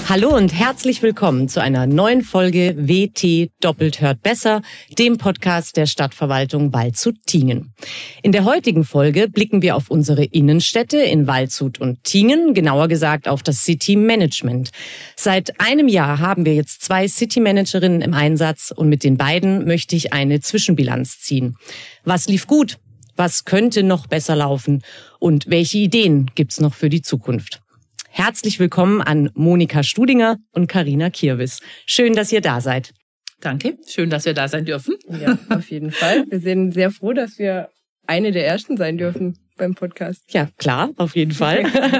Hallo und herzlich willkommen zu einer neuen Folge WT Doppelt hört besser, dem Podcast der Stadtverwaltung Waldshut-Tiengen. In der heutigen Folge blicken wir auf unsere Innenstädte in Waldshut und Tiengen, genauer gesagt auf das City Management. Seit einem Jahr haben wir jetzt 2 City Managerinnen im Einsatz und mit den beiden möchte ich eine Zwischenbilanz ziehen. Was lief gut? Was könnte noch besser laufen? Und welche Ideen gibt's noch für die Zukunft? Herzlich willkommen an Monika Studinger und Carina Kirvis. Schön, dass ihr da seid. Danke, schön, dass wir da sein dürfen. Ja, auf jeden Fall. Wir sind sehr froh, dass wir eine der Ersten sein dürfen beim Podcast. Ja, klar, auf jeden Fall.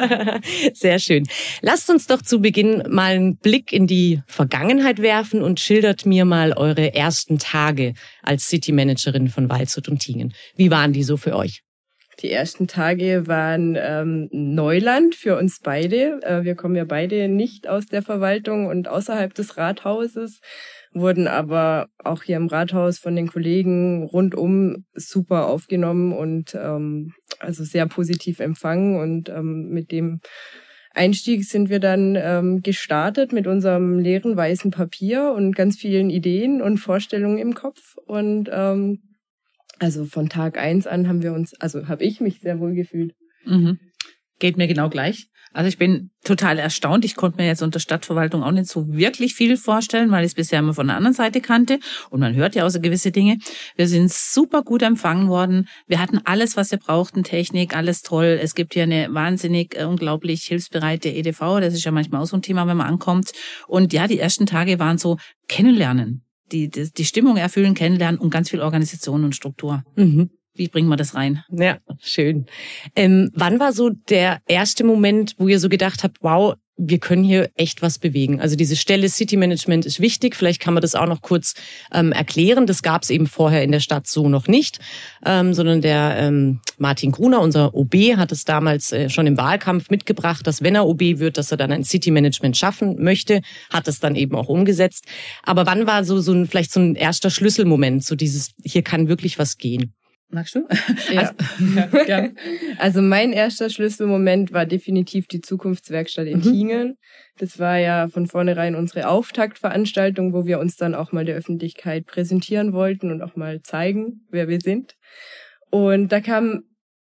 Sehr schön. Lasst uns doch zu Beginn mal einen Blick in die Vergangenheit werfen und schildert mir mal eure ersten Tage als City Managerin von Waldshut und Tiengen. Wie waren die so für euch? Die ersten Tage waren Neuland für uns beide. Wir kommen ja beide nicht aus der Verwaltung und außerhalb des Rathauses, wurden aber auch hier im Rathaus von den Kollegen rundum super aufgenommen und also sehr positiv empfangen. Und mit dem Einstieg sind wir dann gestartet mit unserem leeren weißen Papier und ganz vielen Ideen und Vorstellungen im Kopf. Und also von Tag 1 an habe ich mich sehr wohl gefühlt. Mhm. Geht mir genau gleich. Also ich bin total erstaunt. Ich konnte mir jetzt unter Stadtverwaltung auch nicht so wirklich viel vorstellen, weil ich es bisher immer von der anderen Seite kannte. Und man hört ja auch so gewisse Dinge. Wir sind super gut empfangen worden. Wir hatten alles, was wir brauchten, Technik, alles toll. Es gibt hier eine wahnsinnig, unglaublich hilfsbereite EDV. Das ist ja manchmal auch so ein Thema, wenn man ankommt. Und ja, die ersten Tage waren so kennenlernen. Die Stimmung erfüllen, kennenlernen und ganz viel Organisation und Struktur. Mhm. Wie bringen wir das rein? Ja, schön. Wann war so der erste Moment, wo ihr so gedacht habt, wow, wir können hier echt was bewegen? Also diese Stelle City Management ist wichtig. Vielleicht kann man das auch noch kurz erklären. Das gab es eben vorher in der Stadt so noch nicht, sondern der Martin Gruner, unser OB, hat es damals schon im Wahlkampf mitgebracht, dass wenn er OB wird, dass er dann ein City Management schaffen möchte, hat es dann eben auch umgesetzt. Aber wann war vielleicht so ein erster Schlüsselmoment, so dieses, hier kann wirklich was gehen? Magst du? Ja. Ja. Also mein erster Schlüsselmoment war definitiv die Zukunftswerkstatt in Tiengen. Das war ja von vornherein unsere Auftaktveranstaltung, wo wir uns dann auch mal der Öffentlichkeit präsentieren wollten und auch mal zeigen, wer wir sind. Und da kamen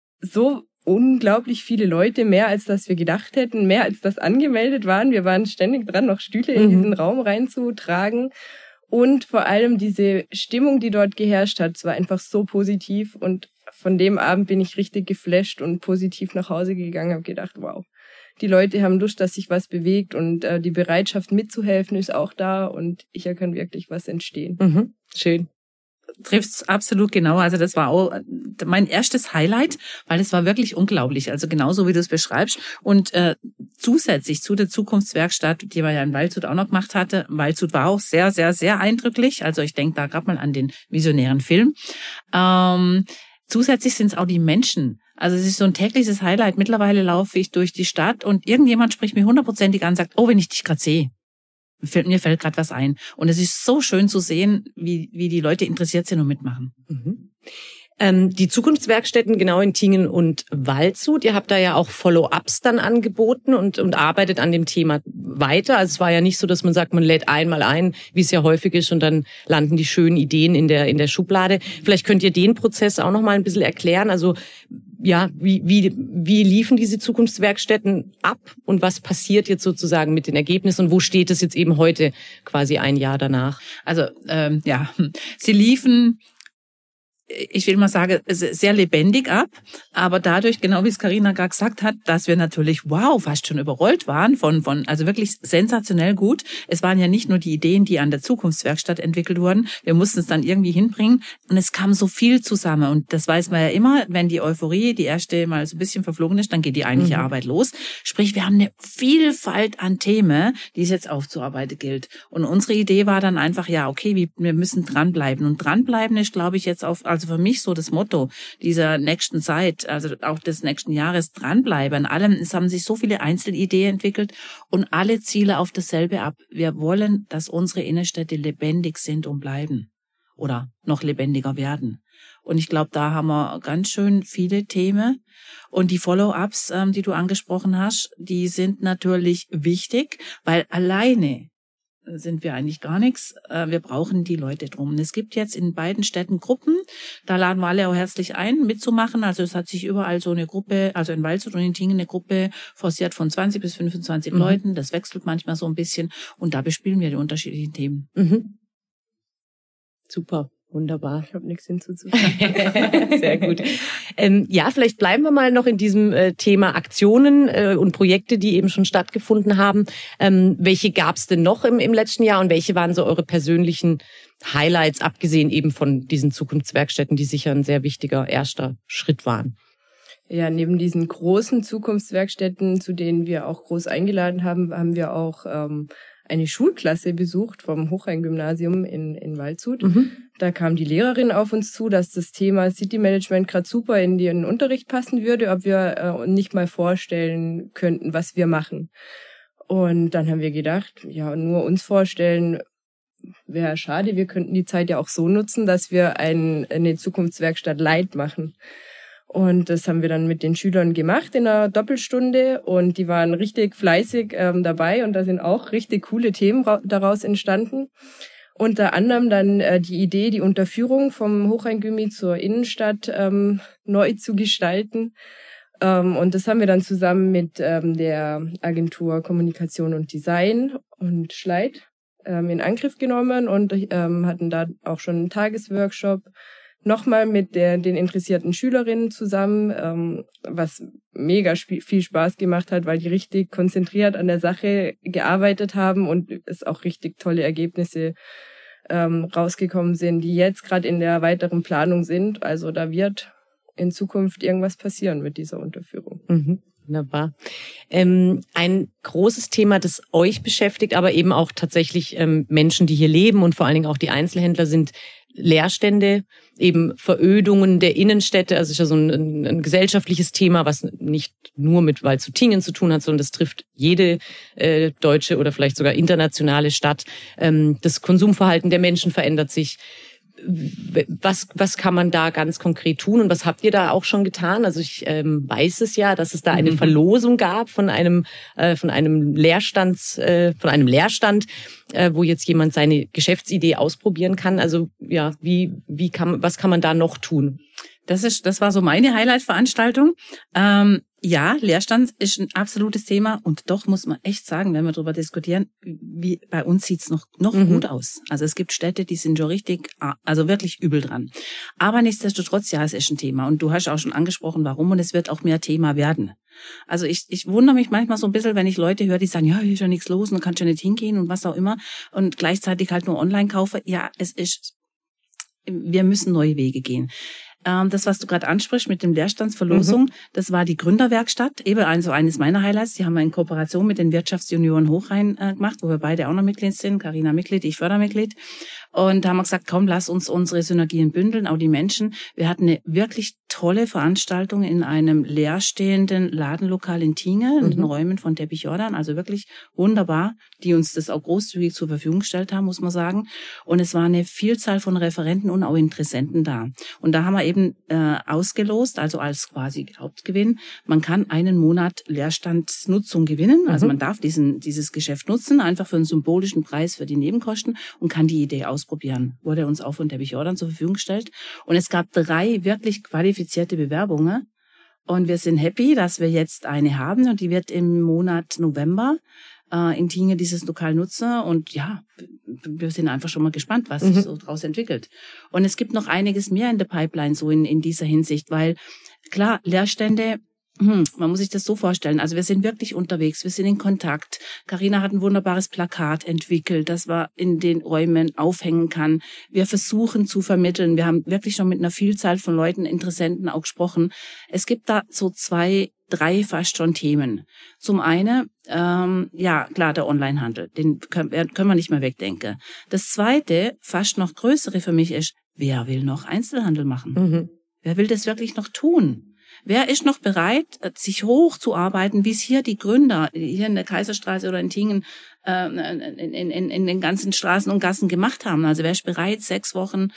so unglaublich viele Leute, mehr als das wir gedacht hätten, mehr als das angemeldet waren. Wir waren ständig dran, noch Stühle in diesen Raum reinzutragen. Und vor allem diese Stimmung, die dort geherrscht hat, es war einfach so positiv. Und von dem Abend bin ich richtig geflasht und positiv nach Hause gegangen, habe gedacht, wow, die Leute haben Lust, dass sich was bewegt und die Bereitschaft mitzuhelfen ist auch da und hier kann wirklich was entstehen. Mhm. Schön. Trifft's absolut genau. Also das war auch mein erstes Highlight, weil es war wirklich unglaublich. Also genauso wie du es beschreibst. Und zusätzlich zu der Zukunftswerkstatt, die wir ja in Waldshut auch noch gemacht hatte, Waldshut war auch sehr, sehr, sehr eindrücklich. Also ich denke da gerade mal an den visionären Film. Zusätzlich sind es auch die Menschen. Also es ist so ein tägliches Highlight. Mittlerweile laufe ich durch die Stadt und irgendjemand spricht mir 100%ig an und sagt, oh, wenn ich dich gerade sehe. Mir fällt gerade was ein. Und es ist so schön zu sehen, wie die Leute interessiert sind und mitmachen. Mhm. Die Zukunftswerkstätten genau in Tiengen und Waldshut, ihr habt da ja auch Follow-ups dann angeboten und arbeitet an dem Thema weiter. Also es war ja nicht so, dass man sagt, man lädt einmal ein, wie es ja häufig ist, und dann landen die schönen Ideen in der Schublade. Vielleicht könnt ihr den Prozess auch noch mal ein bisschen erklären. Also ja, wie liefen diese Zukunftswerkstätten ab und was passiert jetzt sozusagen mit den Ergebnissen und wo steht es jetzt eben heute quasi ein Jahr danach? Also sie liefen, ich will mal sagen, sehr lebendig ab, aber dadurch, genau wie es Carina gerade gesagt hat, dass wir natürlich, fast schon überrollt waren also wirklich sensationell gut. Es waren ja nicht nur die Ideen, die an der Zukunftswerkstatt entwickelt wurden, wir mussten es dann irgendwie hinbringen und es kam so viel zusammen und das weiß man ja immer, wenn die Euphorie, die erste mal so ein bisschen verflogen ist, dann geht die eigentliche Arbeit los. Sprich, wir haben eine Vielfalt an Themen, die es jetzt aufzuarbeiten gilt. Und unsere Idee war dann einfach, wir müssen dranbleiben und dranbleiben ist, glaube ich, jetzt also für mich so das Motto dieser nächsten Zeit, also auch des nächsten Jahres, dranbleiben. An allem, es haben sich so viele Einzelideen entwickelt und alle Ziele auf dasselbe ab. Wir wollen, dass unsere Innenstädte lebendig sind und bleiben. oder noch lebendiger werden. Und ich glaube, da haben wir ganz schön viele Themen. Und die Follow-ups, die du angesprochen hast, die sind natürlich wichtig, weil alleine sind wir eigentlich gar nichts. Wir brauchen die Leute drum. Und es gibt jetzt in beiden Städten Gruppen. Da laden wir alle auch herzlich ein, mitzumachen. Also es hat sich überall so eine Gruppe, also in Waldshut und in Tingen eine Gruppe forciert von 20 bis 25 Leuten. Das wechselt manchmal so ein bisschen. Und da bespielen wir die unterschiedlichen Themen. Mhm. Super. Wunderbar. Ich habe nichts hinzuzufügen. Sehr gut. Ja, vielleicht bleiben wir mal noch in diesem Thema Aktionen und Projekte, die eben schon stattgefunden haben. Welche gab es denn noch im letzten Jahr und welche waren so eure persönlichen Highlights, abgesehen eben von diesen Zukunftswerkstätten, die sicher ein sehr wichtiger erster Schritt waren? Ja, neben diesen großen Zukunftswerkstätten, zu denen wir auch groß eingeladen haben, haben wir auch eine Schulklasse besucht vom Hochrhein-Gymnasium in Waldshut. Da kam die Lehrerin auf uns zu, dass das Thema City Management gerade super in den Unterricht passen würde, ob wir nicht mal vorstellen könnten, was wir machen. Und dann haben wir gedacht, ja, nur uns vorstellen wäre schade. Wir könnten die Zeit ja auch so nutzen, dass wir eine Zukunftswerkstatt Light machen. Und das haben wir dann mit den Schülern gemacht in einer Doppelstunde und die waren richtig fleißig dabei und da sind auch richtig coole Themen daraus entstanden. Unter anderem dann die Idee, die Unterführung vom Hochrhein-Gymi zur Innenstadt neu zu gestalten. Und das haben wir dann zusammen mit der Agentur Kommunikation und Design und Schleit in Angriff genommen und hatten da auch schon einen Tagesworkshop nochmal mit den interessierten Schülerinnen zusammen, was mega viel Spaß gemacht hat, weil die richtig konzentriert an der Sache gearbeitet haben und es auch richtig tolle Ergebnisse rausgekommen sind, die jetzt gerade in der weiteren Planung sind. Also da wird in Zukunft irgendwas passieren mit dieser Unterführung. Mhm. Wunderbar. Ein großes Thema, das euch beschäftigt, aber eben auch tatsächlich Menschen, die hier leben und vor allen Dingen auch die Einzelhändler, sind Leerstände, eben Verödungen der Innenstädte. Also ist ja so ein gesellschaftliches Thema, was nicht nur mit Waldshut-Tingen zu tun hat, sondern das trifft jede deutsche oder vielleicht sogar internationale Stadt. Das Konsumverhalten der Menschen verändert sich. Was kann man da ganz konkret tun und was habt ihr da auch schon getan? Also ich weiß es ja, dass es da eine Verlosung gab von einem Leerstand, wo jetzt jemand seine Geschäftsidee ausprobieren kann. Also ja, was kann man da noch tun? Das war so meine Highlight-Veranstaltung. Ja, Leerstand ist ein absolutes Thema und doch muss man echt sagen, wenn wir darüber diskutieren, wie bei uns sieht's noch gut aus. Also es gibt Städte, die sind schon richtig, also wirklich übel dran. Aber nichtsdestotrotz, ja, es ist ein Thema und du hast auch schon angesprochen, warum und es wird auch mehr Thema werden. Also ich wundere mich manchmal so ein bisschen, wenn ich Leute höre, die sagen, ja, hier ist ja nichts los und du kannst ja nicht hingehen und was auch immer und gleichzeitig halt nur online kaufe. Ja, wir müssen neue Wege gehen. Das, was du gerade ansprichst mit dem Leerstandsverlosung, das war die Gründerwerkstatt, eben also eines meiner Highlights. Die haben wir in Kooperation mit den Wirtschaftsjunioren Hochrhein gemacht, wo wir beide auch noch Mitglied sind. Carina Mitglied, ich Fördermitglied. Und da haben wir gesagt, komm, lass uns unsere Synergien bündeln, auch die Menschen. Wir hatten eine wirklich tolle Veranstaltung in einem leerstehenden Ladenlokal in Tingen, in den Räumen von Teppich Jordan, also wirklich wunderbar, die uns das auch großzügig zur Verfügung gestellt haben, muss man sagen. Und es war eine Vielzahl von Referenten und auch Interessenten da. Und da haben wir eben ausgelost, also als quasi Hauptgewinn. Man kann einen Monat Leerstandsnutzung gewinnen, also man darf dieses Geschäft nutzen, einfach für einen symbolischen Preis für die Nebenkosten und kann die Idee ausprobieren. Wurde uns auch von Teppich Jordan zur Verfügung gestellt. Und es gab 3 wirklich qualifizierte Bewerbungen. Und wir sind happy, dass wir jetzt eine haben und die wird im Monat November in Tingen dieses Lokal nutzen. Und ja, wir sind einfach schon mal gespannt, was sich so daraus entwickelt. Und es gibt noch einiges mehr in der Pipeline so in dieser Hinsicht, weil klar, Leerstände, man muss sich das so vorstellen. Also wir sind wirklich unterwegs, wir sind in Kontakt. Carina hat ein wunderbares Plakat entwickelt, das man in den Räumen aufhängen kann. Wir versuchen zu vermitteln. Wir haben wirklich schon mit einer Vielzahl von Leuten, Interessenten auch gesprochen. Es gibt da so 2, 3 fast schon Themen. Zum einen, ja klar, der Onlinehandel, den können wir nicht mehr wegdenken. Das zweite, fast noch größere für mich ist, wer will noch Einzelhandel machen? Wer will das wirklich noch tun? Wer ist noch bereit, sich hochzuarbeiten, wie es hier die Gründer hier in der Kaiserstraße oder in Tingen in den ganzen Straßen und Gassen gemacht haben? Also wer ist bereit, 6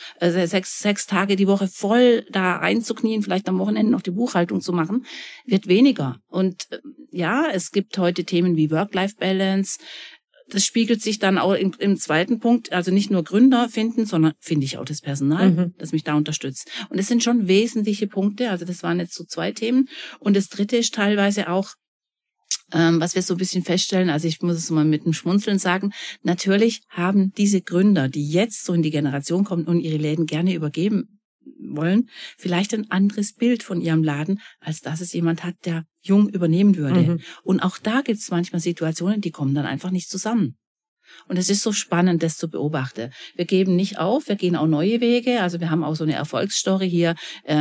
Tage die Woche voll da reinzuknien, vielleicht am Wochenende noch die Buchhaltung zu machen, wird weniger. Und ja, es gibt heute Themen wie Work-Life-Balance. Das spiegelt sich dann auch im zweiten Punkt, also nicht nur Gründer finden, sondern finde ich auch das Personal, das mich da unterstützt. Und es sind schon wesentliche Punkte, also das waren jetzt so 2 Themen. Und das dritte ist teilweise auch, was wir so ein bisschen feststellen, also ich muss es mal mit einem Schmunzeln sagen, natürlich haben diese Gründer, die jetzt so in die Generation kommen und ihre Läden gerne übergeben wollen, vielleicht ein anderes Bild von ihrem Laden, als dass es jemand hat, der jung übernehmen würde. Und auch da gibt es manchmal Situationen, die kommen dann einfach nicht zusammen. Und es ist so spannend, das zu beobachten. Wir geben nicht auf, wir gehen auch neue Wege. Also wir haben auch so eine Erfolgsstory hier.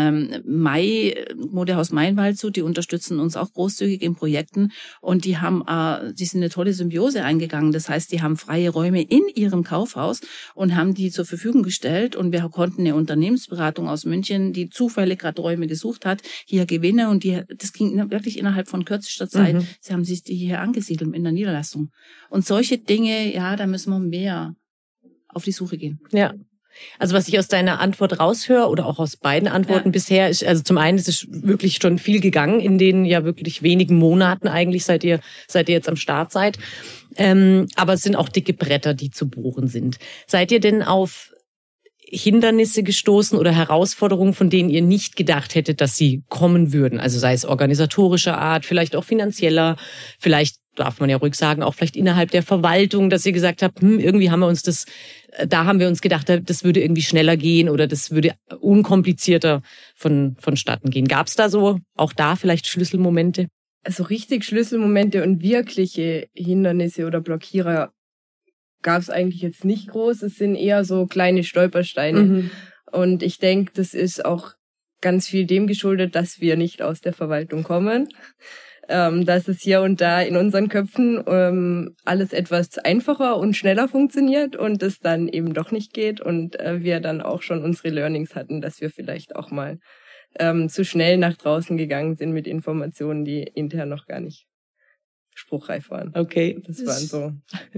Modehaus Mainwaldshut, die unterstützen uns auch großzügig in Projekten. Und die sind eine tolle Symbiose eingegangen. Das heißt, die haben freie Räume in ihrem Kaufhaus und haben die zur Verfügung gestellt. Und wir konnten eine Unternehmensberatung aus München, die zufällig gerade Räume gesucht hat, hier gewinnen. Und das ging wirklich innerhalb von kürzester Zeit. Sie haben sich die hier angesiedelt in der Niederlassung. Und solche Dinge, ja, da müssen wir mehr auf die Suche gehen. Ja. Also was ich aus deiner Antwort raushöre oder auch aus beiden Antworten bisher ist, also zum einen ist es wirklich schon viel gegangen in den ja wirklich wenigen Monaten eigentlich, seit ihr jetzt am Start seid. Aber es sind auch dicke Bretter, die zu bohren sind. Seid ihr denn auf Hindernisse gestoßen oder Herausforderungen, von denen ihr nicht gedacht hättet, dass sie kommen würden? Also sei es organisatorischer Art, vielleicht auch finanzieller, vielleicht darf man ja ruhig sagen, auch vielleicht innerhalb der Verwaltung, dass ihr gesagt habt, irgendwie haben wir uns da haben wir uns gedacht, das würde irgendwie schneller gehen oder das würde unkomplizierter vonstatten gehen. Gab es da so auch da vielleicht Schlüsselmomente? Also richtig Schlüsselmomente und wirkliche Hindernisse oder Blockierer gab es eigentlich jetzt nicht groß. Es sind eher so kleine Stolpersteine. Und ich denke, das ist auch ganz viel dem geschuldet, dass wir nicht aus der Verwaltung kommen. Dass es hier und da in unseren Köpfen alles etwas einfacher und schneller funktioniert und es dann eben doch nicht geht. Und wir dann auch schon unsere Learnings hatten, dass wir vielleicht auch mal zu schnell nach draußen gegangen sind mit Informationen, die intern noch gar nicht spruchreif waren. Okay. Das waren so.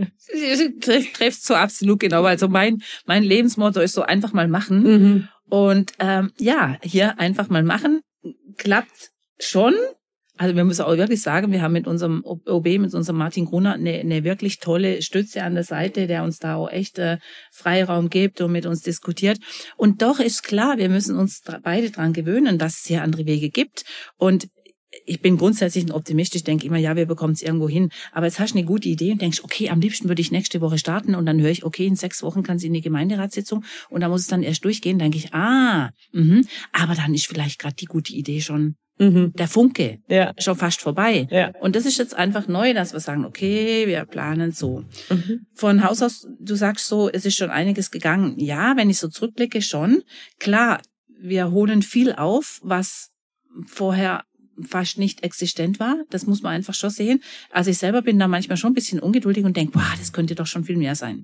Treffst so absolut genau. Also mein Lebensmotto ist so einfach mal machen. Und hier einfach mal machen. Klappt schon. Also wir müssen auch wirklich sagen, wir haben mit unserem OB, mit unserem Martin Gruner, eine wirklich tolle Stütze an der Seite, der uns da auch echt Freiraum gibt und mit uns diskutiert. Und doch ist klar, wir müssen uns beide dran gewöhnen, dass es hier andere Wege gibt. Und ich bin grundsätzlich ein Optimist. Ich denke immer, ja, wir bekommen es irgendwo hin. Aber jetzt hast du eine gute Idee und denkst, okay, am liebsten würde ich nächste Woche starten. Und dann höre ich, okay, in 6 Wochen kann sie in die Gemeinderatssitzung. Und da muss es dann erst durchgehen. Denke ich, aber dann ist vielleicht gerade die gute Idee schon der Funke schon fast vorbei. Ja. Und das ist jetzt einfach neu, dass wir sagen, okay, wir planen so. Von Haus aus, du sagst so, es ist schon einiges gegangen. Ja, wenn ich so zurückblicke, schon. Klar, wir holen viel auf, was vorher fast nicht existent war. Das muss man einfach schon sehen. Also ich selber bin da manchmal schon ein bisschen ungeduldig und denke, das könnte doch schon viel mehr sein.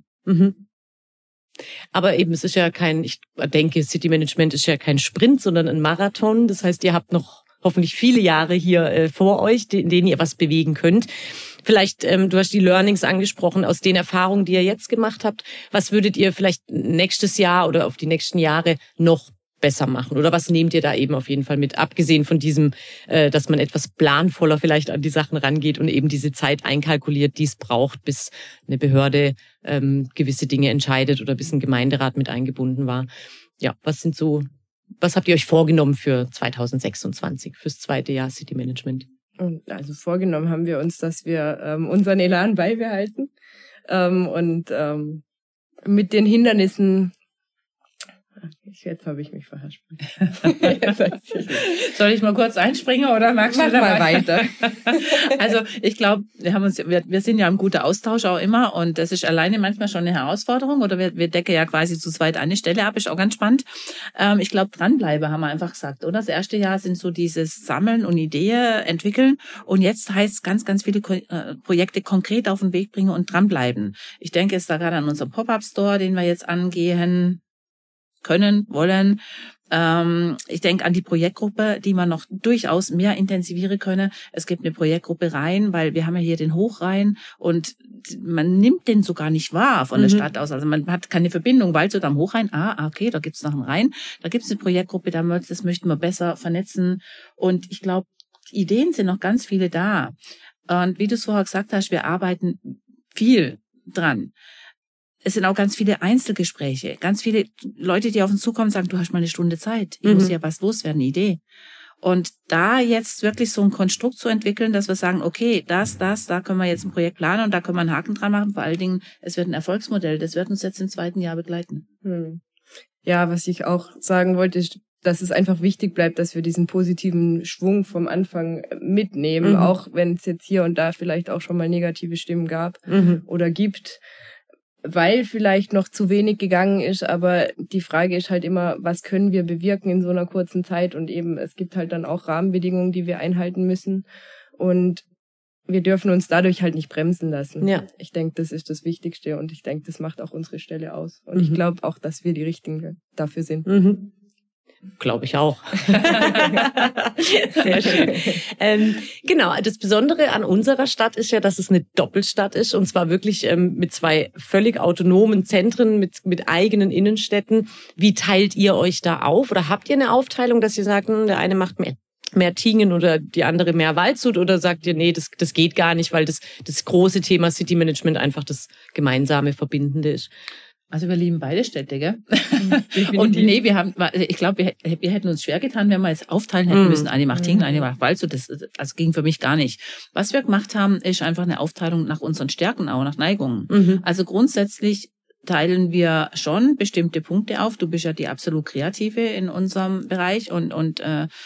Aber eben, es ist ja ich denke, City Management ist ja kein Sprint, sondern ein Marathon. Das heißt, ihr habt noch hoffentlich viele Jahre hier vor euch, in denen ihr was bewegen könnt. Vielleicht, du hast die Learnings angesprochen, aus den Erfahrungen, die ihr jetzt gemacht habt. Was würdet ihr vielleicht nächstes Jahr oder auf die nächsten Jahre noch besser machen? Oder was nehmt ihr da eben auf jeden Fall mit? Abgesehen von diesem, dass man etwas planvoller vielleicht an die Sachen rangeht und eben diese Zeit einkalkuliert, die es braucht, bis eine Behörde gewisse Dinge entscheidet oder bis ein Gemeinderat mit eingebunden war. Ja, was habt ihr euch vorgenommen für 2026, fürs zweite Jahr City Management? Also vorgenommen haben wir uns, dass wir unseren Elan beibehalten und mit den Hindernissen. Jetzt habe ich mich verhaspelt. Soll ich mal kurz einspringen oder magst du da mal weiter? Also ich glaube, wir sind ja im guten Austausch auch immer und das ist alleine manchmal schon eine Herausforderung oder wir decken ja quasi zu zweit eine Stelle ab, ist auch ganz spannend. Ich glaube, dranbleiben haben wir einfach gesagt, oder? Das erste Jahr sind so dieses Sammeln und Ideen entwickeln und jetzt heißt es ganz, ganz viele Projekte konkret auf den Weg bringen und dranbleiben. Ich denke jetzt da gerade an unseren Pop-Up-Store, den wir jetzt angehen. können, wollen. Ich denke an die Projektgruppe, die man noch durchaus mehr intensivieren könne. Es gibt eine Projektgruppe Rhein, weil wir haben ja hier den Hochrhein und man nimmt den sogar nicht wahr von der Stadt aus. Also man hat keine Verbindung, Waldshut am Hochrhein. Okay, da gibt's noch einen Rhein. Da gibt's eine Projektgruppe, das möchten wir besser vernetzen. Und ich glaube, Ideen sind noch ganz viele da. Und wie du es vorher gesagt hast, wir arbeiten viel dran. Es sind auch ganz viele Einzelgespräche, ganz viele Leute, die auf uns zukommen und sagen, du hast mal eine Stunde Zeit, ich muss ja was loswerden, eine Idee. Und da jetzt wirklich so ein Konstrukt zu entwickeln, dass wir sagen, okay, da können wir jetzt ein Projekt planen und da können wir einen Haken dran machen. Vor allen Dingen, es wird ein Erfolgsmodell, das wird uns jetzt im 2. Jahr begleiten. Ja, was ich auch sagen wollte, ist, dass es einfach wichtig bleibt, dass wir diesen positiven Schwung vom Anfang mitnehmen, auch wenn es jetzt hier und da vielleicht auch schon mal negative Stimmen gab oder gibt. Weil vielleicht noch zu wenig gegangen ist, aber die Frage ist halt immer, was können wir bewirken in so einer kurzen Zeit, und eben es gibt halt dann auch Rahmenbedingungen, die wir einhalten müssen, und wir dürfen uns dadurch halt nicht bremsen lassen. Ja. Ich denke, das ist das Wichtigste, und ich denke, das macht auch unsere Stelle aus, und ich glaube auch, dass wir die Richtigen dafür sind. Glaube ich auch. Sehr schön. Genau, das Besondere an unserer Stadt ist ja, dass es eine Doppelstadt ist, und zwar wirklich mit 2 völlig autonomen Zentren, mit eigenen Innenstädten. Wie teilt ihr euch da auf? Oder habt ihr eine Aufteilung, dass ihr sagt, der eine macht mehr Tingen oder die andere mehr Waldshut, oder sagt ihr, nee, das geht gar nicht, weil das große Thema City Management einfach das gemeinsame Verbindende ist? Also wir lieben beide Städte, gell? Und nee, ich glaube, wir hätten uns schwer getan, wenn wir jetzt aufteilen hätten müssen. Eine macht Tingen, eine macht Waldshut. Das ging für mich gar nicht. Was wir gemacht haben, ist einfach eine Aufteilung nach unseren Stärken, auch nach Neigungen. Also grundsätzlich teilen wir schon bestimmte Punkte auf. Du bist ja die absolut Kreative in unserem Bereich und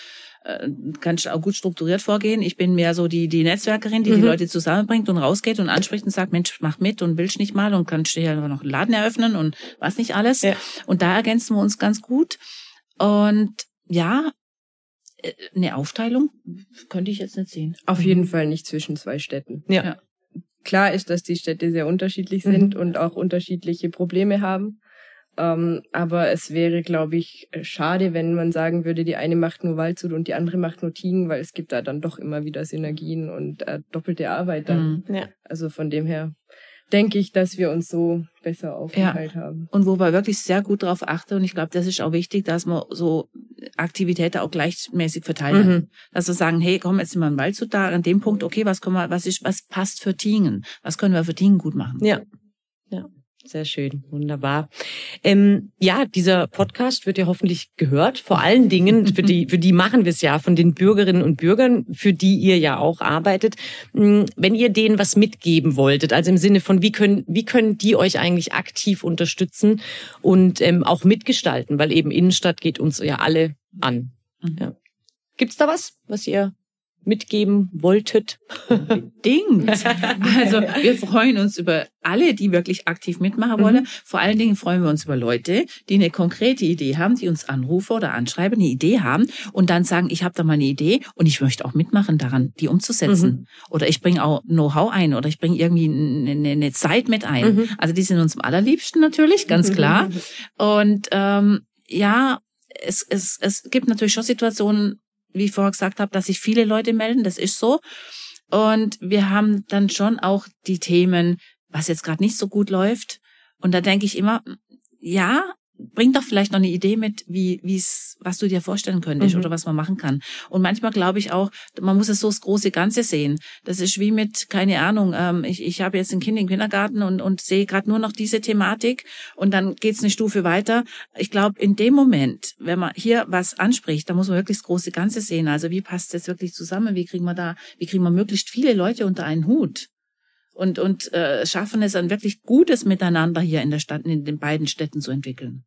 kannst auch gut strukturiert vorgehen. Ich bin mehr so die Netzwerkerin, die Leute zusammenbringt und rausgeht und anspricht und sagt, Mensch, mach mit und willst nicht mal und kannst dir ja noch einen Laden eröffnen und was nicht alles. Ja. Und da ergänzen wir uns ganz gut. Und ja, eine Aufteilung könnte ich jetzt nicht sehen. Auf jeden Fall nicht zwischen 2 Städten. Ja. Klar ist, dass die Städte sehr unterschiedlich sind und auch unterschiedliche Probleme haben. Aber es wäre, glaube ich, schade, wenn man sagen würde, die eine macht nur Waldshut und die andere macht nur Tingen, weil es gibt da dann doch immer wieder Synergien und doppelte Arbeit dann. Ja. Also von dem her denke ich, dass wir uns so besser aufgeteilt haben. Und wo wir wirklich sehr gut drauf achten, und ich glaube, das ist auch wichtig, dass man so Aktivitäten auch gleichmäßig verteilen. Dass wir sagen, hey, komm, jetzt sind wir in Waldshut da, an dem Punkt, okay, was passt für Tingen? Was können wir für Tingen gut machen? Ja. Sehr schön, wunderbar. Ja, dieser Podcast wird ja hoffentlich gehört. Vor allen Dingen, für die machen wir es ja, von den Bürgerinnen und Bürgern, für die ihr ja auch arbeitet. Wenn ihr denen was mitgeben wolltet, also im Sinne von, wie können die euch eigentlich aktiv unterstützen und auch mitgestalten, weil eben Innenstadt geht uns ja alle an. Ja. Gibt's da was ihr mitgeben wolltet? Unbedingt. Also wir freuen uns über alle, die wirklich aktiv mitmachen wollen. Vor allen Dingen freuen wir uns über Leute, die eine konkrete Idee haben, die uns anrufen oder anschreiben, eine Idee haben und dann sagen, ich habe da mal eine Idee und ich möchte auch mitmachen daran, die umzusetzen. Oder ich bringe auch Know-how ein oder ich bringe irgendwie eine Zeit mit ein. Also die sind uns am allerliebsten natürlich, ganz klar. Und ja, es gibt natürlich schon Situationen, wie ich vorher gesagt habe, dass sich viele Leute melden, das ist so. Und wir haben dann schon auch die Themen, was jetzt gerade nicht so gut läuft. Und da denke ich immer, ja, bring doch vielleicht noch eine Idee mit, was du dir vorstellen könntest oder was man machen kann. Und manchmal glaube ich auch, man muss es so das große Ganze sehen. Das ist wie mit, keine Ahnung, ich habe jetzt ein Kind im Kindergarten und sehe gerade nur noch diese Thematik und dann geht's eine Stufe weiter. Ich glaube, in dem Moment, wenn man hier was anspricht, da muss man wirklich das große Ganze sehen. Also wie passt das wirklich zusammen? Wie kriegen wir möglichst viele Leute unter einen Hut? Und schaffen es ein wirklich gutes Miteinander hier in der Stadt, in den beiden Städten zu entwickeln.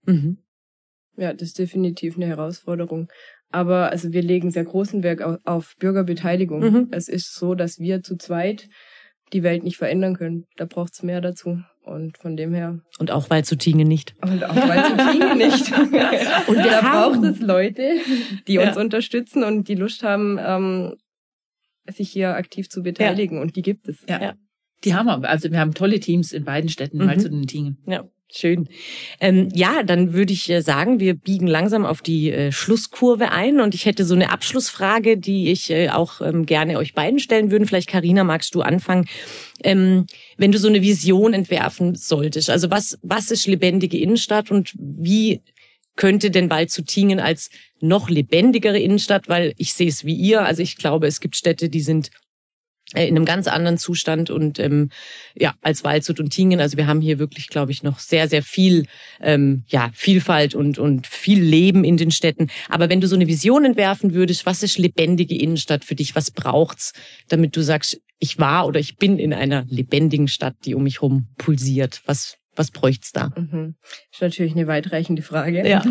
Ja, das ist definitiv eine Herausforderung. Aber also wir legen sehr großen Wert auf Bürgerbeteiligung. Es ist so, dass wir zu zweit die Welt nicht verändern können. Da braucht's mehr dazu. Und von dem her. Und auch Waldshut-Tingen nicht. Und auch Waldshut-Tingen nicht. Und da braucht es Leute, die uns unterstützen und die Lust haben, sich hier aktiv zu beteiligen. Und die gibt es. Ja. Die haben wir. Also wir haben tolle Teams in beiden Städten, Waldshut und Tingen. Ja. Schön. Dann würde ich sagen, wir biegen langsam auf die Schlusskurve ein und ich hätte so eine Abschlussfrage, die ich auch gerne euch beiden stellen würde. Vielleicht, Carina, magst du anfangen? Wenn du so eine Vision entwerfen solltest, also was ist lebendige Innenstadt und wie könnte denn Waldshut-Tiengen als noch lebendigere Innenstadt, weil ich sehe es wie ihr, also ich glaube, es gibt Städte, die sind in einem ganz anderen Zustand und als Waldshut und Tiengen, also wir haben hier wirklich, glaube ich, noch sehr, sehr viel Vielfalt und viel Leben in den Städten. Aber wenn du so eine Vision entwerfen würdest, was ist lebendige Innenstadt für dich? Was braucht's, damit du sagst, ich war oder ich bin in einer lebendigen Stadt, die um mich rum pulsiert? Was bräucht's da? Ist natürlich eine weitreichende Frage. Ja.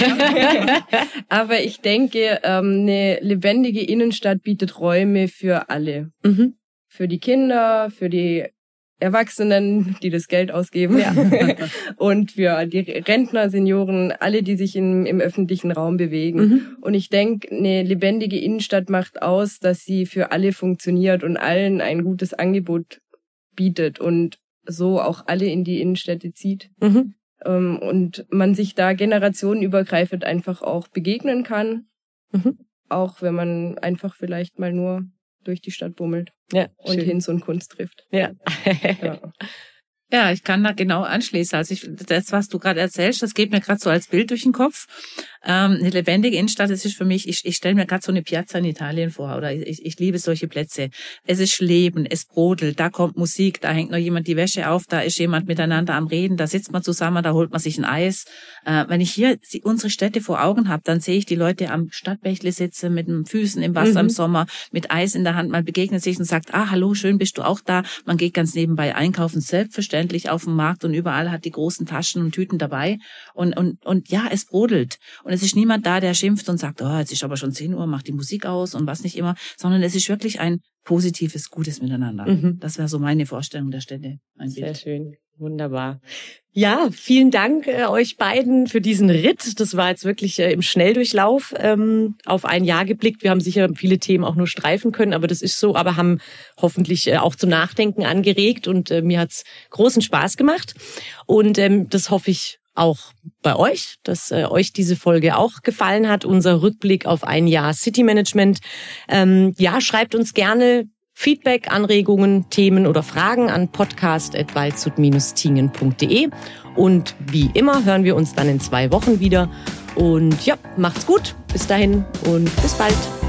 Aber ich denke, eine lebendige Innenstadt bietet Räume für alle. Für die Kinder, für die Erwachsenen, die das Geld ausgeben. Ja. Und für die Rentner, Senioren, alle, die sich im öffentlichen Raum bewegen. Und ich denke, eine lebendige Innenstadt macht aus, dass sie für alle funktioniert und allen ein gutes Angebot bietet und so auch alle in die Innenstädte zieht. Und man sich da generationenübergreifend einfach auch begegnen kann. Auch wenn man einfach vielleicht mal nur durch die Stadt bummelt und Hinz und Kunst trifft. Ja. Ja, ich kann da genau anschließen. Also das, was du gerade erzählst, das geht mir gerade so als Bild durch den Kopf. Eine lebendige Innenstadt, das ist für mich, ich stelle mir gerade so eine Piazza in Italien vor, oder ich liebe solche Plätze. Es ist Leben, es brodelt, da kommt Musik, da hängt noch jemand die Wäsche auf, da ist jemand miteinander am Reden, da sitzt man zusammen, da holt man sich ein Eis. Wenn ich hier unsere Städte vor Augen habe, dann sehe ich die Leute am Stadtbächle sitzen, mit den Füßen im Wasser im Sommer, mit Eis in der Hand, man begegnet sich und sagt, hallo, schön, bist du auch da? Man geht ganz nebenbei einkaufen, selbstverständlich auf dem Markt und überall hat die großen Taschen und Tüten dabei und ja, es brodelt. Und es ist niemand da, der schimpft und sagt, jetzt ist aber schon 10 Uhr, macht die Musik aus und was nicht immer, sondern es ist wirklich ein positives, gutes Miteinander. Das wäre so meine Vorstellung der Städte. Sehr schön. Wunderbar. Ja, vielen Dank euch beiden für diesen Ritt. Das war jetzt wirklich im Schnelldurchlauf auf ein Jahr geblickt. Wir haben sicher viele Themen auch nur streifen können, aber das ist so, aber haben hoffentlich auch zum Nachdenken angeregt und mir hat's großen Spaß gemacht. Und das hoffe ich auch bei euch, dass euch diese Folge auch gefallen hat. Unser Rückblick auf ein Jahr City Management. Schreibt uns gerne Feedback, Anregungen, Themen oder Fragen an podcast@waldshut-tiengen.de. Und wie immer hören wir uns dann in 2 Wochen wieder. Und ja, macht's gut. Bis dahin und bis bald.